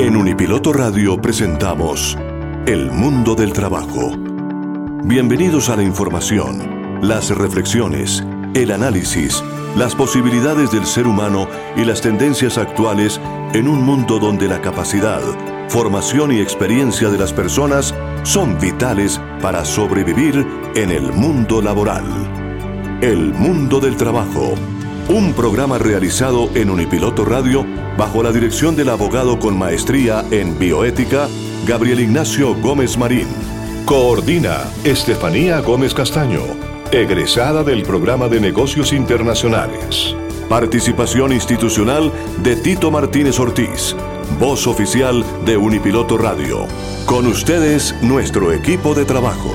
En Unipiloto Radio presentamos El Mundo del Trabajo. Bienvenidos a la información, las reflexiones, el análisis, las posibilidades del ser humano y las tendencias actuales en un mundo donde la capacidad, formación y experiencia de las personas son vitales para sobrevivir en el mundo laboral. El Mundo del Trabajo, un programa realizado en Unipiloto Radio bajo la dirección del abogado con maestría en bioética, Gabriel Ignacio Gómez Marín. Coordina Estefanía Gómez Castaño, egresada del Programa de Negocios Internacionales. Participación institucional de Tito Martínez Ortiz, voz oficial de Unipiloto Radio. Con ustedes, nuestro equipo de trabajo.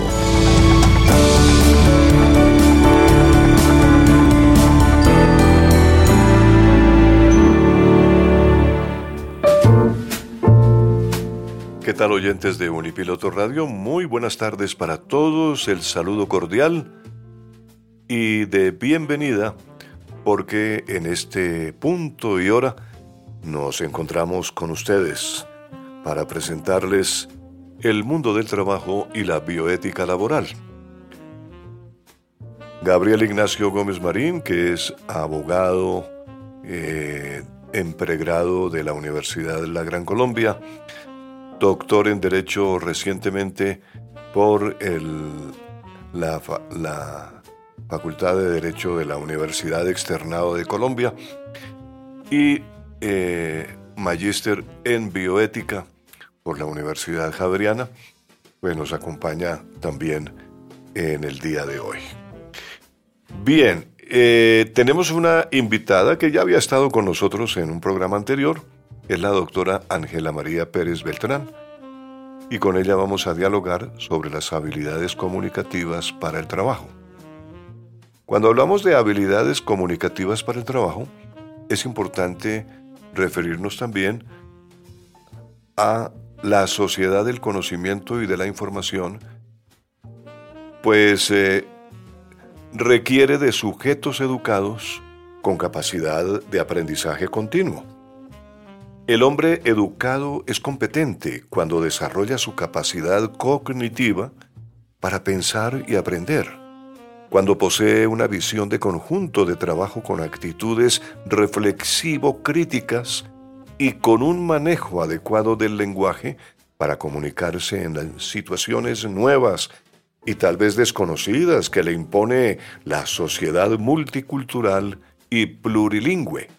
¿Qué tal, oyentes de Unipiloto Radio? Muy buenas tardes para todos, el saludo cordial y de bienvenida, porque en este punto y hora nos encontramos con ustedes para presentarles el mundo del trabajo y la bioética laboral. Gabriel Ignacio Gómez Marín, que es abogado en pregrado de la Universidad de la Gran Colombia, doctor en Derecho recientemente por la Facultad de Derecho de la Universidad Externado de Colombia y magíster en Bioética por la Universidad Javeriana, pues nos acompaña también en el día de hoy. Bien, tenemos una invitada que ya había estado con nosotros en un programa anterior. Es la doctora Ángela María Pérez Beltrán, y con ella vamos a dialogar sobre las habilidades comunicativas para el trabajo. Cuando hablamos de habilidades comunicativas para el trabajo, es importante referirnos también a la sociedad del conocimiento y de la información, pues requiere de sujetos educados con capacidad de aprendizaje continuo. El hombre educado es competente cuando desarrolla su capacidad cognitiva para pensar y aprender, cuando posee una visión de conjunto de trabajo con actitudes reflexivo-críticas y con un manejo adecuado del lenguaje para comunicarse en las situaciones nuevas y tal vez desconocidas que le impone la sociedad multicultural y plurilingüe.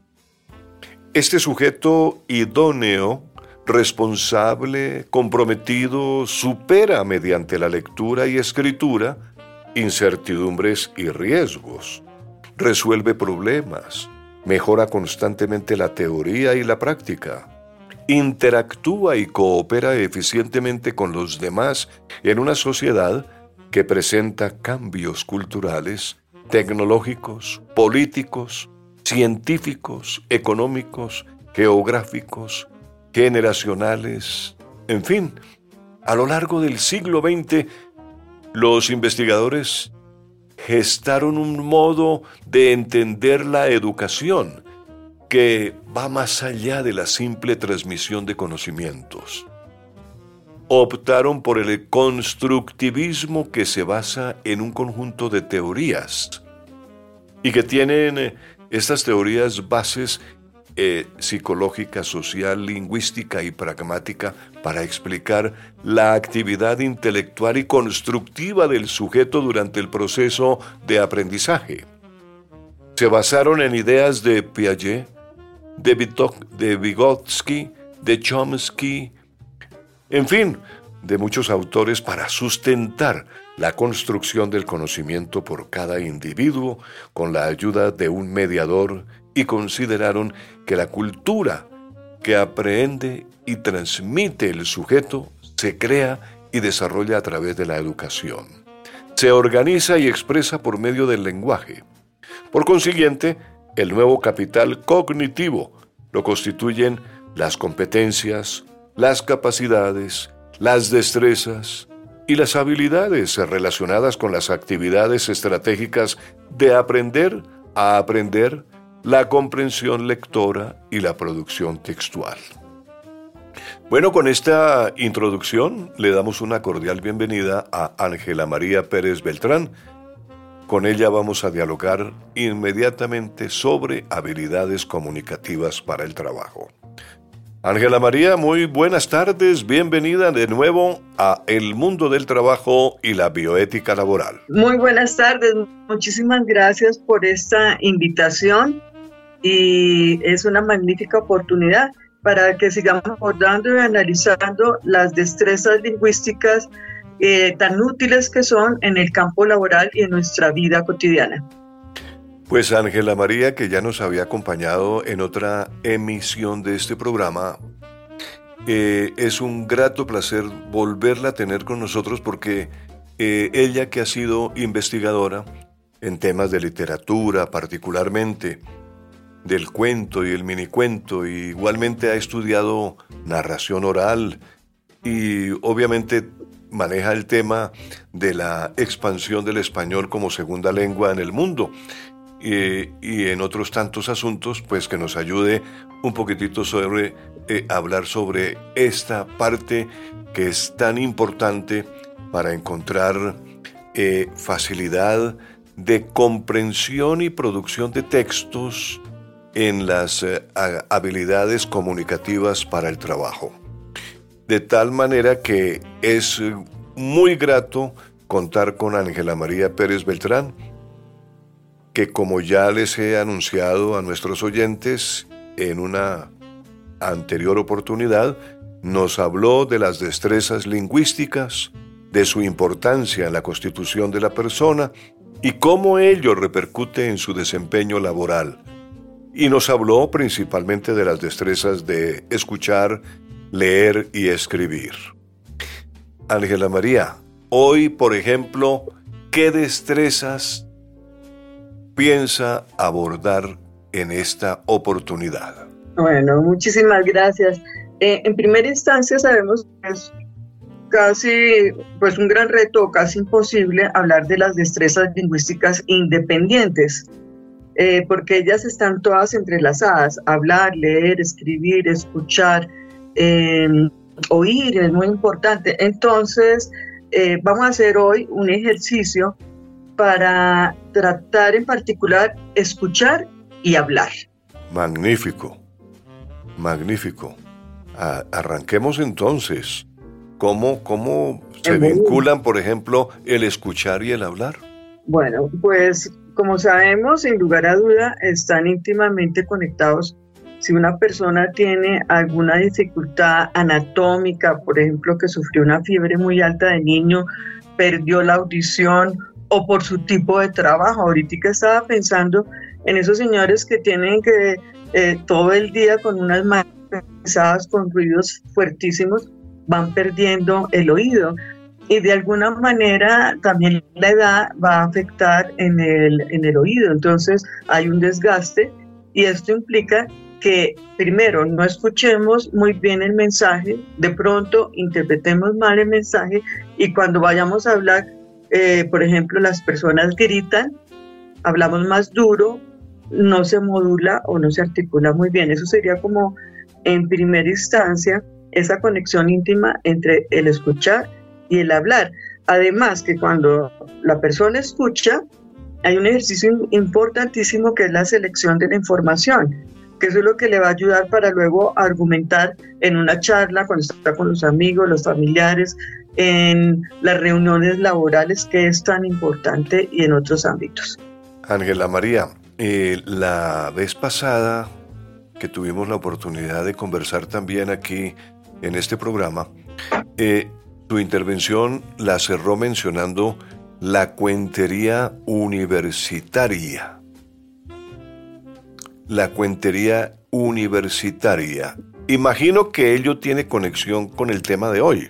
Este sujeto idóneo, responsable, comprometido, supera mediante la lectura y escritura incertidumbres y riesgos, resuelve problemas, mejora constantemente la teoría y la práctica, interactúa y coopera eficientemente con los demás en una sociedad que presenta cambios culturales, tecnológicos, políticos, científicos, económicos, geográficos, generacionales, en fin. A lo largo del siglo XX, los investigadores gestaron un modo de entender la educación que va más allá de la simple transmisión de conocimientos. Optaron por el constructivismo, que se basa en un conjunto de teorías y que tienen estas teorías bases psicológica, social, lingüística y pragmática para explicar la actividad intelectual y constructiva del sujeto durante el proceso de aprendizaje. Se basaron en ideas de Piaget, de Vygotsky, de Chomsky, en fin, de muchos autores para sustentar la construcción del conocimiento por cada individuo con la ayuda de un mediador, y consideraron que la cultura que aprende y transmite el sujeto se crea y desarrolla a través de la educación. Se organiza y expresa por medio del lenguaje. Por consiguiente, el nuevo capital cognitivo lo constituyen las competencias, las capacidades, las destrezas y las habilidades relacionadas con las actividades estratégicas de aprender a aprender, la comprensión lectora y la producción textual. Bueno, con esta introducción le damos una cordial bienvenida a Ángela María Pérez Beltrán. Con ella vamos a dialogar inmediatamente sobre habilidades comunicativas para el trabajo. Ángela María, muy buenas tardes, bienvenida de nuevo a El Mundo del Trabajo y la Bioética Laboral. Muy buenas tardes, muchísimas gracias por esta invitación y es una magnífica oportunidad para que sigamos abordando y analizando las destrezas lingüísticas tan útiles que son en el campo laboral y en nuestra vida cotidiana. Pues Ángela María, que ya nos había acompañado en otra emisión de este programa, es un grato placer volverla a tener con nosotros porque ella, que ha sido investigadora en temas de literatura, particularmente del cuento y el minicuento, y igualmente ha estudiado narración oral y obviamente maneja el tema de la expansión del español como segunda lengua en el mundo y en otros tantos asuntos, pues que nos ayude un poquitito sobre hablar sobre esta parte que es tan importante para encontrar facilidad de comprensión y producción de textos en las habilidades comunicativas para el trabajo. De tal manera que es muy grato contar con Ángela María Pérez Beltrán, que como ya les he anunciado a nuestros oyentes en una anterior oportunidad, nos habló de las destrezas lingüísticas, de su importancia en la constitución de la persona y cómo ello repercute en su desempeño laboral. Y nos habló principalmente de las destrezas de escuchar, leer y escribir. Ángela María, hoy, por ejemplo, ¿qué destrezas piensa abordar en esta oportunidad? Bueno, muchísimas gracias. En primera instancia sabemos que es casi pues un gran reto, casi imposible hablar de las destrezas lingüísticas independientes. Porque ellas están todas entrelazadas: hablar, leer, escribir, escuchar, oír es muy importante. Entonces vamos a hacer hoy un ejercicio para tratar en particular escuchar y hablar. Magnífico, magnífico. Arranquemos entonces. ¿Cómo se vinculan, por ejemplo, el escuchar y el hablar? Bueno, pues como sabemos, sin lugar a duda, están íntimamente conectados. Si una persona tiene alguna dificultad anatómica, por ejemplo, que sufrió una fiebre muy alta de niño, perdió la audición o por su tipo de trabajo. Ahorita que estaba pensando en esos señores que tienen que todo el día con unas manos pesadas, con ruidos fuertísimos, van perdiendo el oído. Y de alguna manera también la edad va a afectar en el oído. Entonces hay un desgaste y esto implica que primero no escuchemos muy bien el mensaje, de pronto interpretemos mal el mensaje y cuando vayamos a hablar, por ejemplo, las personas gritan, hablamos más duro, no se modula o no se articula muy bien. Eso sería como en primera instancia esa conexión íntima entre el escuchar y el hablar. Además que cuando la persona escucha, hay un ejercicio importantísimo que es la selección de la información, que eso es lo que le va a ayudar para luego argumentar en una charla, cuando está con los amigos, los familiares, en las reuniones laborales, que es tan importante, y en otros ámbitos. Ángela María, la vez pasada que tuvimos la oportunidad de conversar también aquí en este programa, tu intervención la cerró mencionando la cuentería universitaria. La cuentería universitaria. Imagino que ello tiene conexión con el tema de hoy.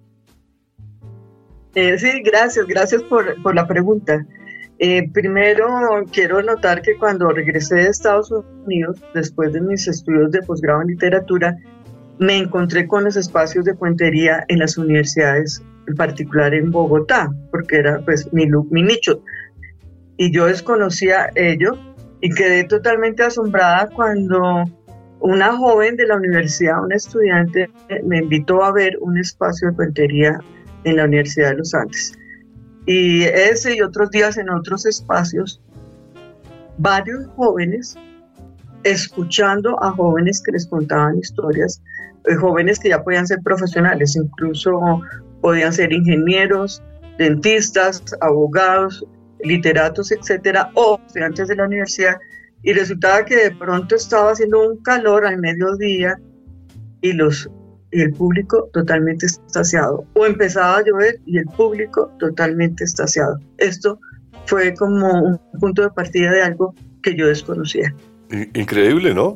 Sí, gracias por la pregunta. Primero quiero notar que cuando regresé de Estados Unidos, después de mis estudios de posgrado en literatura, me encontré con los espacios de cuentería en las universidades, en particular en Bogotá, porque era pues mi nicho. Y yo desconocía ello y quedé totalmente asombrada cuando una joven de la universidad, una estudiante, me invitó a ver un espacio de cuentería en la Universidad de los Andes. Y ese y otros días en otros espacios, varios jóvenes escuchando a jóvenes que les contaban historias, jóvenes que ya podían ser profesionales, incluso podían ser ingenieros, dentistas, abogados, literatos, etcétera, o estudiantes de la universidad, y resultaba que de pronto estaba haciendo un calor al mediodía y el público totalmente extasiado, o empezaba a llover y el público totalmente extasiado. Esto fue como un punto de partida de algo que yo desconocía. Increíble, ¿no?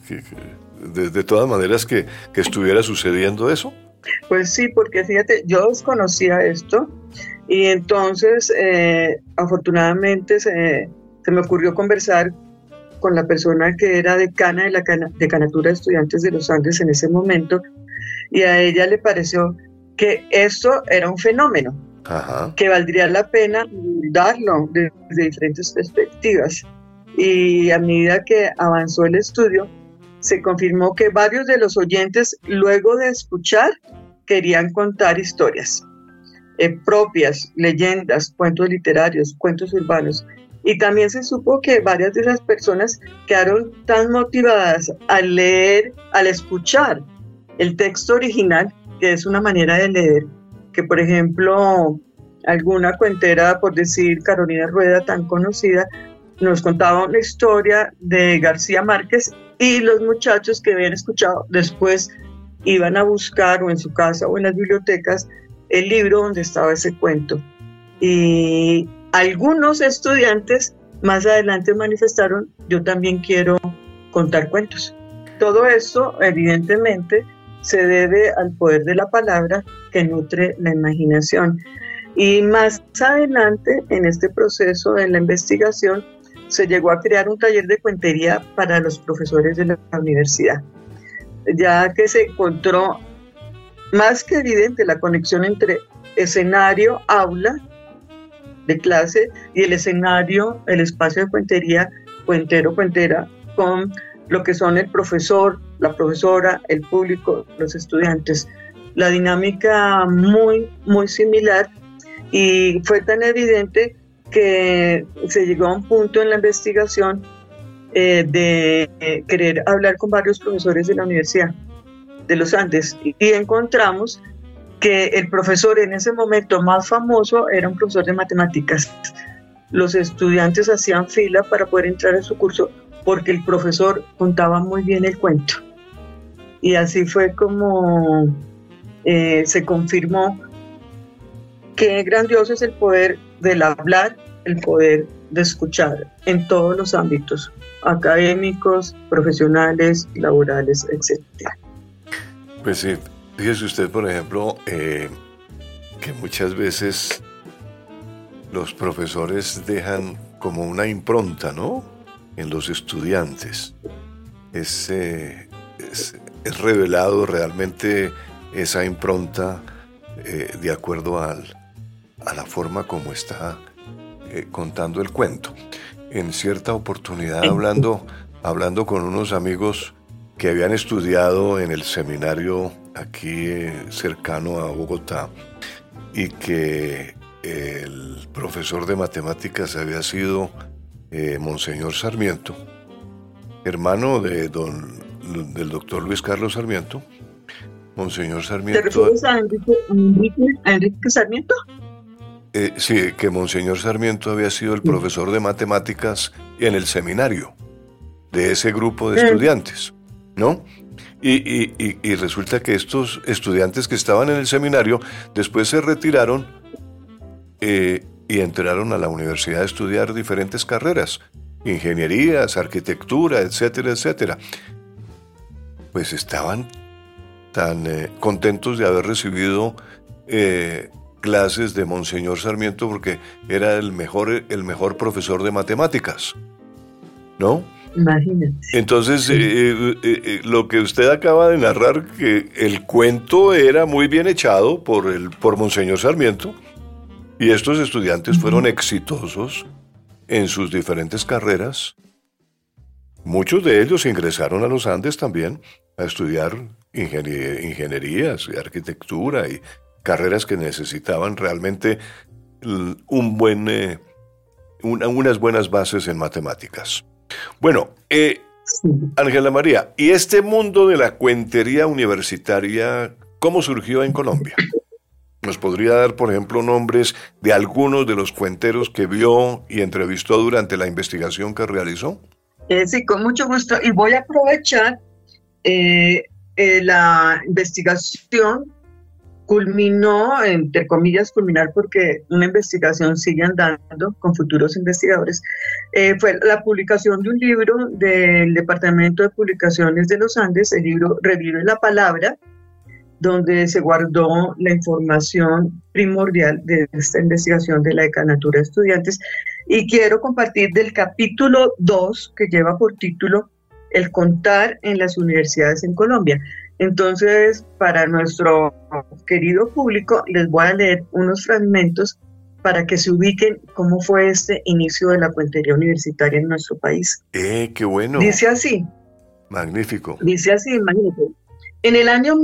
De todas maneras que estuviera sucediendo eso. Pues sí, porque fíjate, yo desconocía esto y entonces afortunadamente se me ocurrió conversar con la persona que era decana de la Decanatura de Estudiantes de los Andes en ese momento, y a ella le pareció que esto era un fenómeno, Ajá. que valdría la pena darlo desde diferentes perspectivas. Y a medida que avanzó el estudio, se confirmó que varios de los oyentes, luego de escuchar, querían contar historias propias, leyendas, cuentos literarios, cuentos urbanos. Y también se supo que varias de esas personas quedaron tan motivadas al leer, al escuchar el texto original, que es una manera de leer, que por ejemplo, alguna cuentera, por decir Carolina Rueda, tan conocida, nos contaba una historia de García Márquez y los muchachos que habían escuchado después iban a buscar o en su casa o en las bibliotecas el libro donde estaba ese cuento. Y algunos estudiantes más adelante manifestaron: yo también quiero contar cuentos. Todo esto evidentemente se debe al poder de la palabra que nutre la imaginación. Y más adelante en este proceso de la investigación se llegó a crear un taller de cuentería para los profesores de la universidad, ya que se encontró más que evidente la conexión entre escenario, aula de clase, y el escenario, el espacio de cuentería, cuentero, cuentera, con lo que son el profesor, la profesora, el público, los estudiantes. La dinámica muy, muy similar, y fue tan evidente que se llegó a un punto en la investigación de querer hablar con varios profesores de la Universidad de los Andes, y encontramos que el profesor en ese momento más famoso era un profesor de matemáticas. Los estudiantes hacían fila para poder entrar a su curso porque el profesor contaba muy bien el cuento. Y así fue como se confirmó qué grandioso es el poder del hablar, el poder de escuchar en todos los ámbitos, académicos, profesionales, laborales, etc. Pues sí, fíjese usted, por ejemplo, que muchas veces los profesores dejan como una impronta, ¿no?, en los estudiantes. Es revelado realmente esa impronta de acuerdo a la forma como está contando el cuento. En cierta oportunidad, hablando con unos amigos que habían estudiado en el seminario aquí cercano a Bogotá, y que el profesor de matemáticas había sido Monseñor Sarmiento, hermano del doctor Luis Carlos Sarmiento. Monseñor Sarmiento. ¿Te refieres a Enrique Sarmiento? Sí, que Monseñor Sarmiento había sido el profesor de matemáticas en el seminario de ese grupo de estudiantes, ¿no? Y resulta que estos estudiantes que estaban en el seminario después se retiraron y entraron a la universidad a estudiar diferentes carreras, ingenierías, arquitectura, etcétera, etcétera. Pues estaban tan contentos de haber recibido clases de Monseñor Sarmiento, porque era el mejor profesor de matemáticas, ¿no? Imagínate. Entonces, lo que usted acaba de narrar, que el cuento era muy bien echado por Monseñor Sarmiento, y estos estudiantes fueron exitosos en sus diferentes carreras, Muchos de ellos ingresaron a los Andes también a estudiar ingenierías y arquitectura y carreras que necesitaban realmente unas buenas bases en matemáticas. Bueno, Sí. Ángela María, ¿y este mundo de la cuentería universitaria cómo surgió en Colombia? ¿Nos podría dar, por ejemplo, nombres de algunos de los cuenteros que vio y entrevistó durante la investigación que realizó? Sí, con mucho gusto. Y voy a aprovechar la investigación culminó, entre comillas, culminar porque una investigación sigue andando con futuros investigadores, fue la publicación de un libro del Departamento de Publicaciones de los Andes, el libro Revive la Palabra, donde se guardó la información primordial de esta investigación de la Decanatura de Estudiantes. Y quiero compartir del capítulo 2, que lleva por título El contar en las universidades en Colombia. Entonces, para nuestro querido público, les voy a leer unos fragmentos para que se ubiquen cómo fue este inicio de la cuentería universitaria en nuestro país. ¡Qué bueno! Dice así. Magnífico. Dice así, imagínate. En el año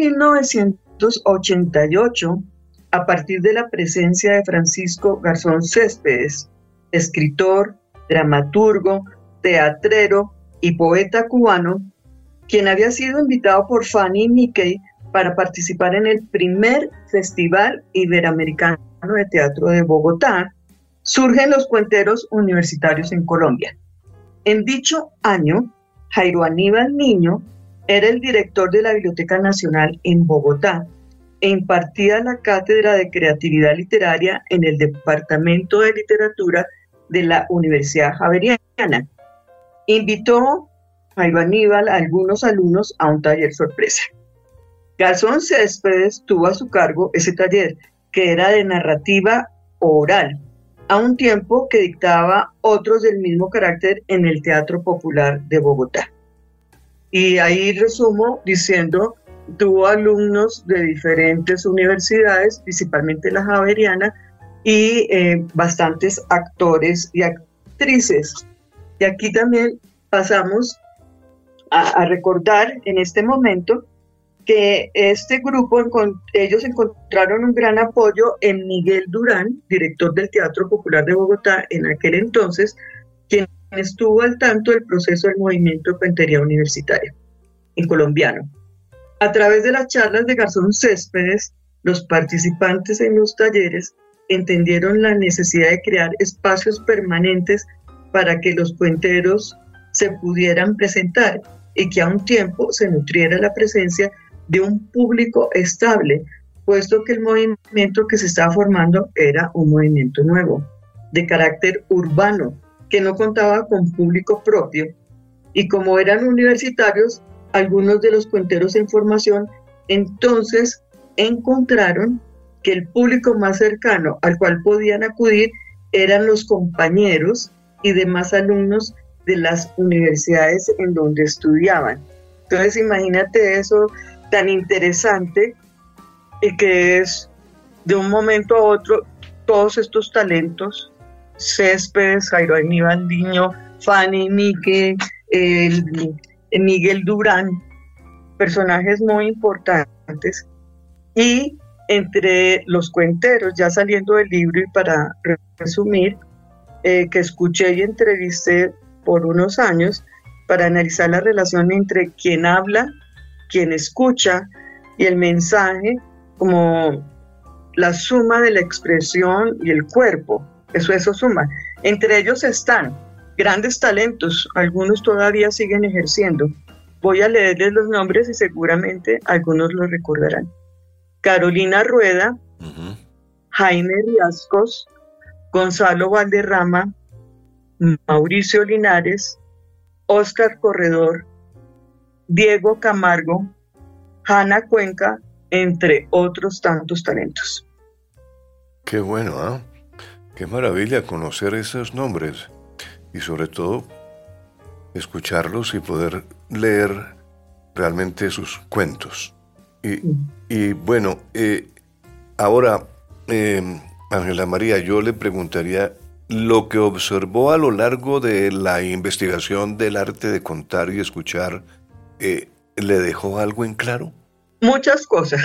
1988, a partir de la presencia de Francisco Garzón Céspedes, escritor, dramaturgo, teatrero y poeta cubano, quien había sido invitado por Fanny Mickey para participar en el primer Festival Iberoamericano de Teatro de Bogotá, surgen los cuenteros universitarios en Colombia. En dicho año, Jairo Aníbal Niño era el director de la Biblioteca Nacional en Bogotá e impartía la cátedra de creatividad literaria en el Departamento de Literatura de la Universidad Javeriana. Invitó Jairo Aníbal a algunos alumnos a un taller sorpresa. Garzón Céspedes tuvo a su cargo ese taller, que era de narrativa oral, a un tiempo que dictaba otros del mismo carácter en el Teatro Popular de Bogotá. Y ahí resumo diciendo, tuvo alumnos de diferentes universidades, principalmente la Javeriana, y bastantes actores y actrices. Y aquí también pasamos a recordar en este momento que este grupo, ellos encontraron un gran apoyo en Miguel Durán, director del Teatro Popular de Bogotá en aquel entonces, quien estuvo al tanto del proceso del movimiento de cuentería universitaria en colombiano. A través de las charlas de Garzón Céspedes, los participantes en los talleres entendieron la necesidad de crear espacios permanentes para que los cuenteros se pudieran presentar y que a un tiempo se nutriera la presencia de un público estable, puesto que el movimiento que se estaba formando era un movimiento nuevo, de carácter urbano, que no contaba con público propio, y como eran universitarios, algunos de los cuenteros en formación entonces encontraron que el público más cercano al cual podían acudir eran los compañeros y demás alumnos de las universidades en donde estudiaban. Entonces imagínate eso tan interesante y que es de un momento a otro todos estos talentos, Céspedes, Jairo Aníbal Niño, Fanny Mickey, Miguel Durán, personajes muy importantes, y entre los cuenteros, ya saliendo del libro y para resumir, que escuché y entrevisté por unos años para analizar la relación entre quien habla, quien escucha y el mensaje como la suma de la expresión y el cuerpo, eso suma. Entre ellos están grandes talentos, algunos todavía siguen ejerciendo. Voy a leerles los nombres y seguramente algunos los recordarán. Carolina Rueda, Jaime Riascos, Gonzalo Valderrama, Mauricio Linares, Óscar Corredor, Diego Camargo, Hanna Cuenca, entre otros tantos talentos. Qué bueno, ¿eh? Qué maravilla conocer esos nombres y sobre todo escucharlos y poder leer realmente sus cuentos. Y bueno, ahora, Ángela María, yo le preguntaría lo que observó a lo largo de la investigación del arte de contar y escuchar, ¿le dejó algo en claro? Muchas cosas.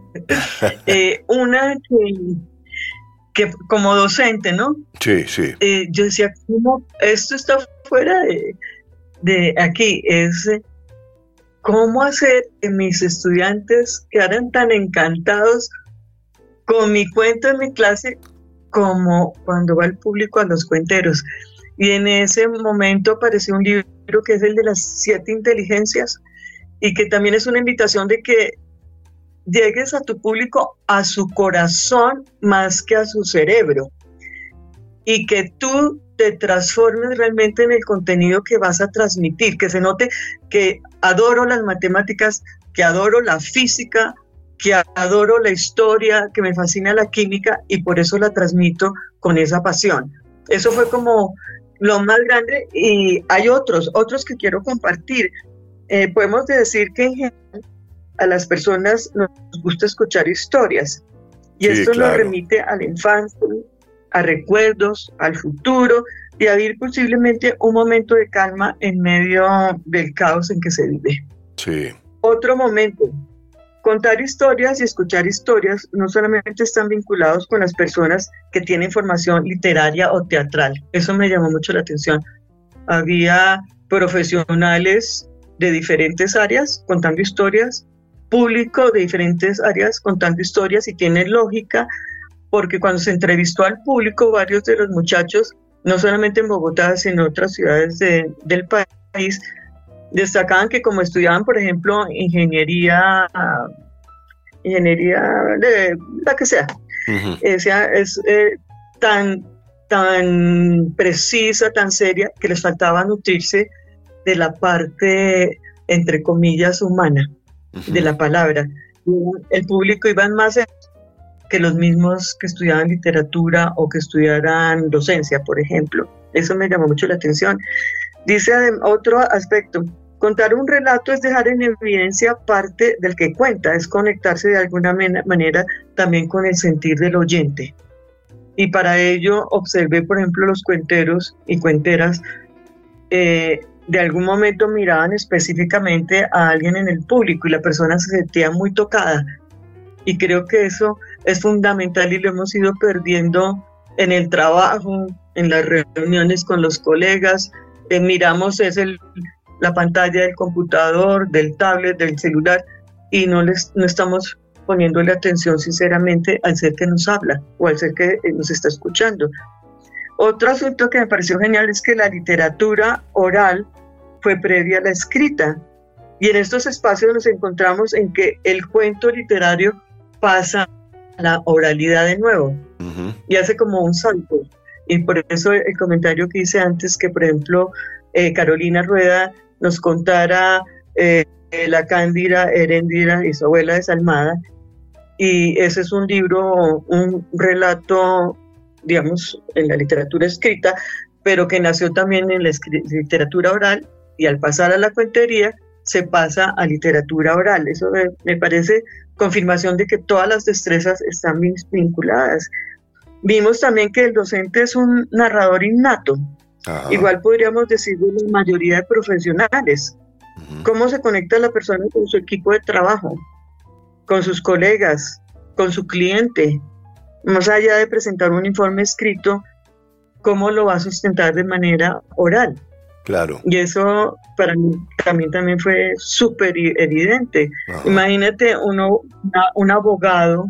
Una que como docente, ¿no? Sí, sí. Yo decía, ¿cómo esto está fuera de aquí? Es cómo hacer que mis estudiantes quedaran tan encantados con mi cuento en mi clase como cuando va el público a los cuenteros. Y en ese momento apareció un libro que es el de las 7 inteligencias y que también es una invitación de que llegues a tu público a su corazón más que a su cerebro y que tú te transformes realmente en el contenido que vas a transmitir, que se note que adoro las matemáticas, que adoro la física, que adoro la historia, que me fascina la química y por eso la transmito con esa pasión. Eso fue como lo más grande y hay otros que quiero compartir. Podemos decir que en general a las personas nos gusta escuchar historias y sí, esto claro, nos remite a la infancia, a recuerdos, al futuro y a vivir posiblemente un momento de calma en medio del caos en que se vive. Sí. Otro momento, contar historias y escuchar historias no solamente están vinculados con las personas que tienen formación literaria o teatral, eso me llamó mucho la atención. Había profesionales de diferentes áreas contando historias, público de diferentes áreas contando historias y tiene lógica porque cuando se entrevistó al público, varios de los muchachos, no solamente en Bogotá, sino en otras ciudades del país, destacaban que como estudiaban, por ejemplo, ingeniería de la que sea, es tan precisa, tan seria, que les faltaba nutrirse de la parte, entre comillas, humana, de la palabra. El público iban más que los mismos que estudiaban literatura o que estudiaran docencia, por ejemplo. Eso me llamó mucho la atención. Dice otro aspecto, contar un relato es dejar en evidencia parte del que cuenta, es conectarse de alguna manera también con el sentir del oyente. Y para ello observé, por ejemplo, los cuenteros y cuenteras, de algún momento miraban específicamente a alguien en el público y la persona se sentía muy tocada. Y creo que eso es fundamental y lo hemos ido perdiendo en el trabajo, en las reuniones con los colegas. Miramos la pantalla del computador, del tablet, del celular y no estamos poniéndole atención sinceramente al ser que nos habla o al ser que nos está escuchando. Otro asunto que me pareció genial es que la literatura oral fue previa a la escrita y en estos espacios nos encontramos en que el cuento literario pasa a la oralidad de nuevo y hace como un salto. Y por eso el comentario que hice antes, que por ejemplo Carolina Rueda nos contara la Cándida Heréndira y su abuela desalmada, y ese es un libro, un relato, digamos, en la literatura escrita, pero que nació también en la literatura oral, y al pasar a la cuentería se pasa a literatura oral. Eso me parece confirmación de que todas las destrezas están vinculadas. Vimos también que el docente es un narrador innato. Ajá. Igual podríamos decir de la mayoría de profesionales. ¿Cómo se conecta la persona con su equipo de trabajo, con sus colegas, con su cliente? Más allá de presentar un informe escrito, ¿cómo lo va a sustentar de manera oral? Claro. Y eso para mí también fue súper evidente. Ajá. Imagínate un abogado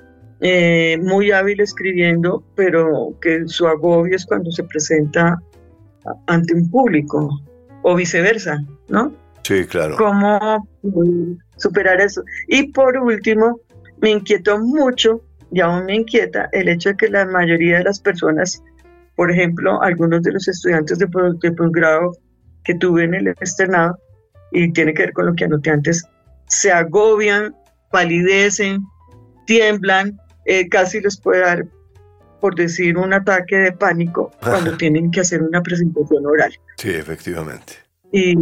muy hábil escribiendo, pero que su agobio es cuando se presenta ante un público, o viceversa, ¿no? Sí, claro. ¿Cómo superar eso? Y por último, me inquietó mucho, y aún me inquieta, el hecho de que la mayoría de las personas, por ejemplo, algunos de los estudiantes de posgrado que tuve en el externado, y tiene que ver con lo que anoté antes, se agobian, palidecen, tiemblan, casi les puede dar, por decir, un ataque de pánico cuando tienen que hacer una presentación oral. Sí, efectivamente. Y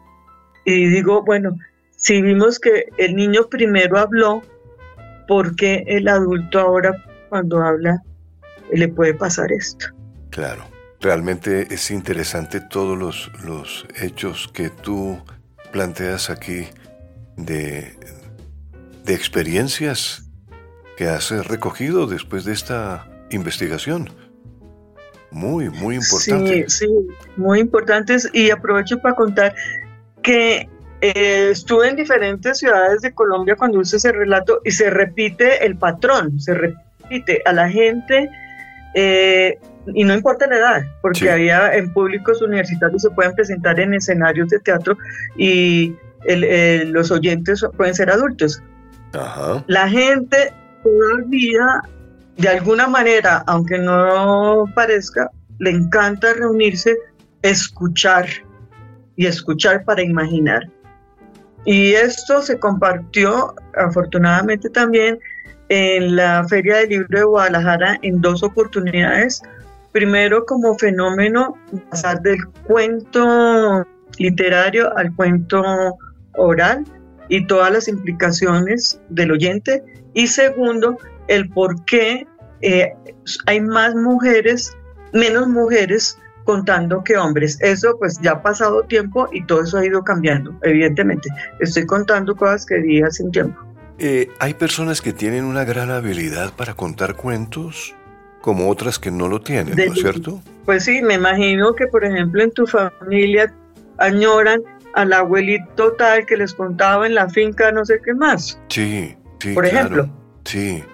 digo, bueno, si vimos que el niño primero habló, ¿por qué el adulto ahora cuando habla le puede pasar esto? Claro. Realmente es interesante todos los hechos que tú planteas aquí de experiencias que has recogido después de esta investigación. Muy, muy importante. Sí, muy importantes. Y aprovecho para contar que estuve en diferentes ciudades de Colombia cuando hice ese relato y se repite el patrón, se repite a la gente, y no importa la edad, porque Sí. había en públicos universitarios se pueden presentar en escenarios de teatro y los oyentes pueden ser adultos. Ajá. La gente todavía, de alguna manera, aunque no parezca, le encanta reunirse, escuchar y escuchar para imaginar. Y esto se compartió afortunadamente también en la Feria del Libro de Guadalajara en 2 oportunidades. Primero como fenómeno, pasar del cuento literario al cuento oral y todas las implicaciones del oyente. Y segundo, el por qué hay menos mujeres contando que hombres. Eso pues ya ha pasado tiempo y todo eso ha ido cambiando, evidentemente. Estoy contando cosas que vi hace un tiempo. Hay personas que tienen una gran habilidad para contar cuentos, como otras que no lo tienen, ¿no es cierto? Pues sí, me imagino que por ejemplo en tu familia añoran al abuelito tal que les contaba en la finca no sé qué más. Sí, por claro. ejemplo. Sí,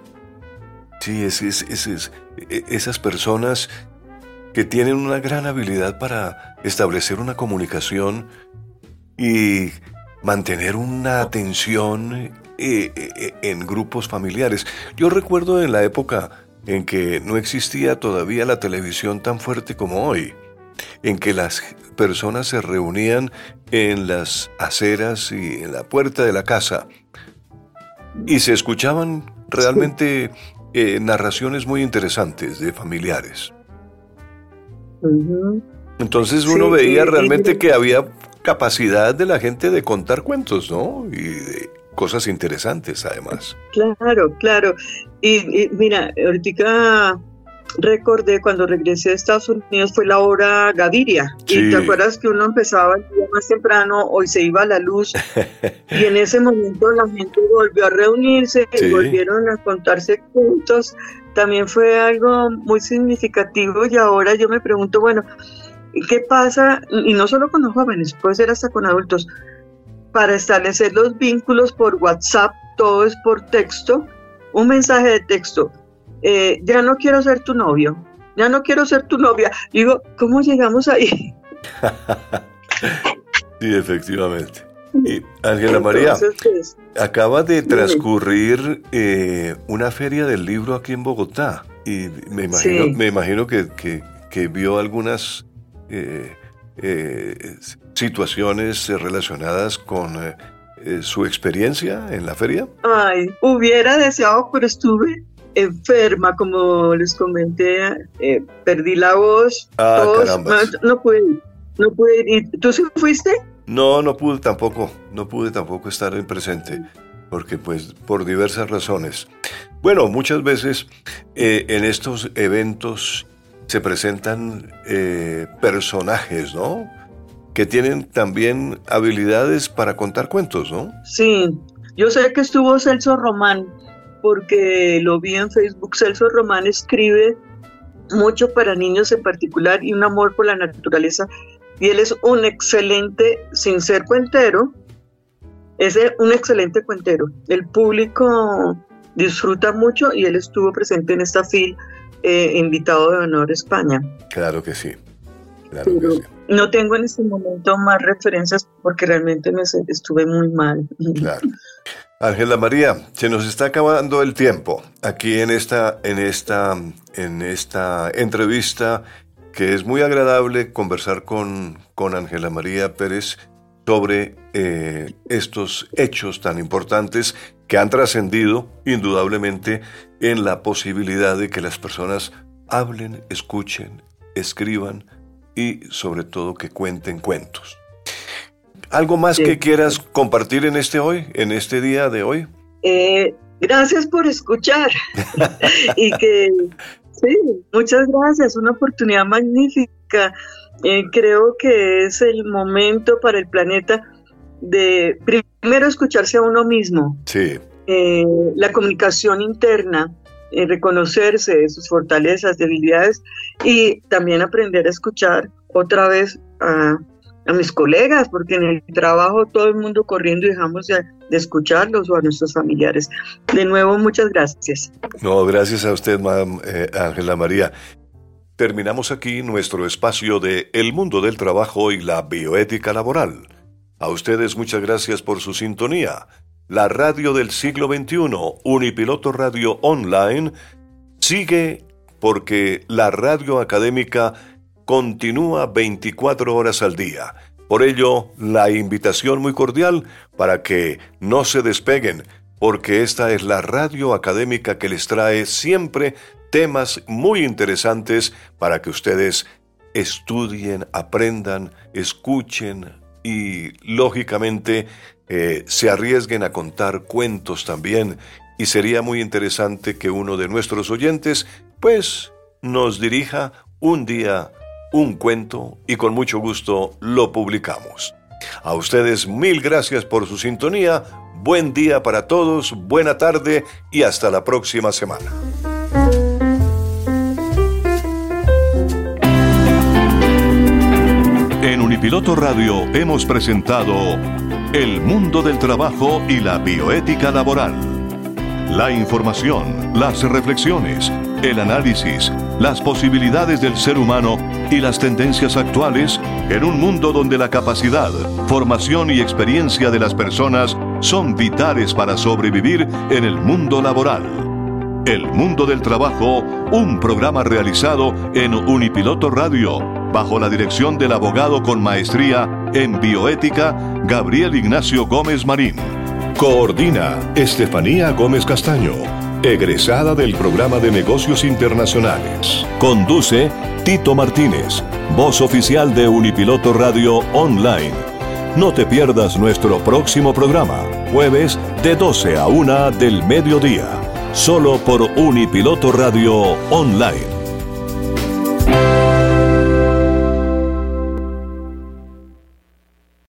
esas personas que tienen una gran habilidad para establecer una comunicación y mantener una atención en grupos familiares. Yo recuerdo en la época en que no existía todavía la televisión tan fuerte como hoy, en que las personas se reunían en las aceras y en la puerta de la casa y se escuchaban realmente narraciones muy interesantes de familiares. Uh-huh. Entonces uno veía realmente que había capacidad de la gente de contar cuentos, ¿no? Y de cosas interesantes, además. Claro. Y mira, ahorita recordé cuando regresé a Estados Unidos fue la hora Gaviria. Sí. Y te acuerdas que uno empezaba el día más temprano, hoy se iba a la luz. Y en ese momento la gente volvió a reunirse, sí. Y volvieron a contarse cuentos. También fue algo muy significativo y ahora yo me pregunto, bueno, ¿qué pasa? Y no solo con los jóvenes, puede ser hasta con adultos. Para establecer los vínculos por WhatsApp, todo es por texto, un mensaje de texto. Ya no quiero ser tu novio, ya no quiero ser tu novia. Digo, ¿cómo llegamos ahí? Sí, efectivamente. Y Ángela María, pues, acaba de transcurrir una feria del libro aquí en Bogotá y me imagino que vio algunas situaciones relacionadas con su experiencia en la feria. Ay, hubiera deseado, pero estuve enferma, como les comenté, perdí la voz. Carambas. No pude ir. ¿Tú sí fuiste? No pude tampoco estar presente, porque pues por diversas razones. Bueno, muchas veces en estos eventos se presentan personajes, ¿no? Que tienen también habilidades para contar cuentos, ¿no? Sí, yo sé que estuvo Celso Román, porque lo vi en Facebook. Celso Román escribe mucho para niños en particular y un amor por la naturaleza. Y él es un excelente, sin ser cuentero, es un excelente cuentero. El público disfruta mucho y él estuvo presente en esta FIL, invitado de honor a España. Claro que sí. Pero no tengo en este momento más referencias porque realmente estuve muy mal. Claro. Ángela María, se nos está acabando el tiempo aquí en esta entrevista, que es muy agradable conversar con Ángela María Pérez sobre estos hechos tan importantes que han trascendido indudablemente en la posibilidad de que las personas hablen, escuchen, escriban y sobre todo que cuenten cuentos. ¿Algo más que quieras compartir en este día de hoy? Gracias por escuchar y que Sí, muchas gracias, una oportunidad magnífica. Creo que es el momento para el planeta de primero escucharse a uno mismo. Sí. La comunicación interna, reconocerse sus fortalezas, debilidades y también aprender a escuchar otra vez a mis colegas, porque en el trabajo todo el mundo corriendo y dejamos de escucharlos, o a nuestros familiares. De nuevo, muchas gracias. No, gracias a usted, Ángela María. Terminamos aquí nuestro espacio de El mundo del trabajo y la bioética laboral. A ustedes muchas gracias por su sintonía. La radio del siglo XXI, Unipiloto Radio Online, sigue porque la radio académica continúa 24 horas al día. Por ello, la invitación muy cordial para que no se despeguen, porque esta es la radio académica que les trae siempre temas muy interesantes para que ustedes estudien, aprendan, escuchen y, lógicamente, se arriesguen a contar cuentos también. Y sería muy interesante que uno de nuestros oyentes, pues, nos dirija un día un cuento y con mucho gusto lo publicamos. A ustedes mil gracias por su sintonía, buen día para todos, buena tarde y hasta la próxima semana. En Unipiloto Radio hemos presentado El mundo del trabajo y la bioética laboral. La información, las reflexiones, el análisis, las posibilidades del ser humano y las tendencias actuales en un mundo donde la capacidad, formación y experiencia de las personas son vitales para sobrevivir en el mundo laboral. El mundo del trabajo, un programa realizado en Unipiloto Radio, bajo la dirección del abogado con maestría en bioética, Gabriel Ignacio Gómez Marín. Coordina Estefanía Gómez Castaño, egresada del Programa de Negocios Internacionales. Conduce Tito Martínez, voz oficial de Unipiloto Radio Online. No te pierdas nuestro próximo programa, jueves de 12 a 1 del mediodía, solo por Unipiloto Radio Online.